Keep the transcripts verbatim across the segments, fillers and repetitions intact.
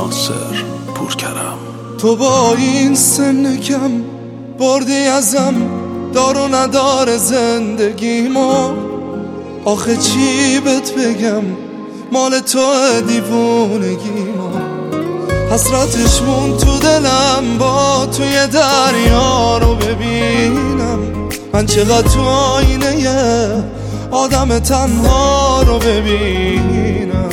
ناصر پورکرم. تو با این سن کم بردی ازم دار و ندار زندگیمو، آخه چی بهت بگم مال تو دیوونگیمو. حسرتش مون تو دلم با توی دریا رو ببینم، من چقدر تو آینه یه آدم تنها رو ببینم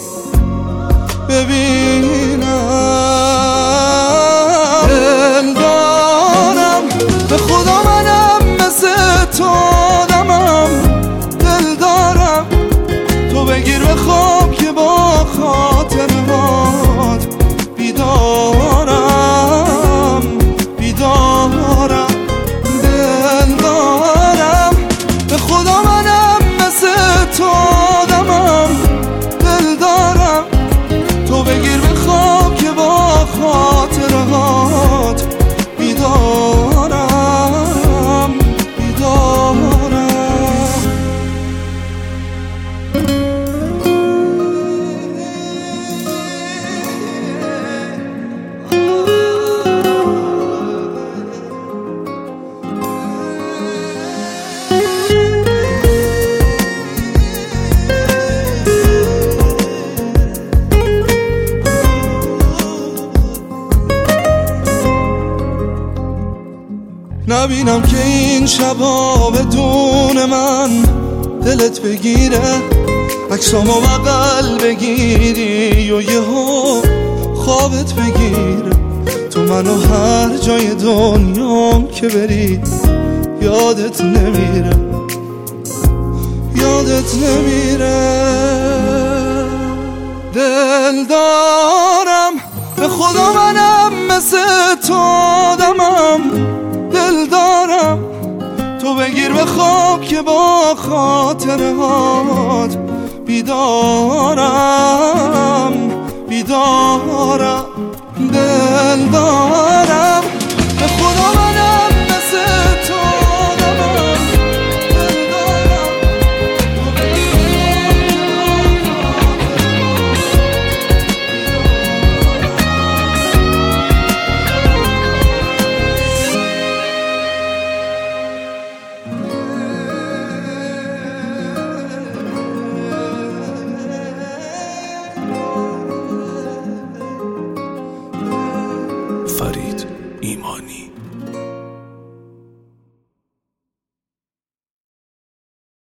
ببینم دل دارم به خدا منم مثل تو آدمم، دل دارم تو بگیر به خواب که با خاطرات بیدارم بیدارم. دل دارم به خدا منم مثل تو آدمم، دل دارم تو بگیر به خواب که با خاطرات بیدارم بیدارم. نبینم که این شبا بدون من دلت بگیره، عکسامو بغل بگیری و یهو خوابت بگیره. تو منو هر جای دنیام که بری یادت نمیره یادت نمیره. دل دارم به خدا منم مثل تو آدمم، دل دارم تو بگیر به خواب که با خاطرات بیدارم بیدارم. دل دارم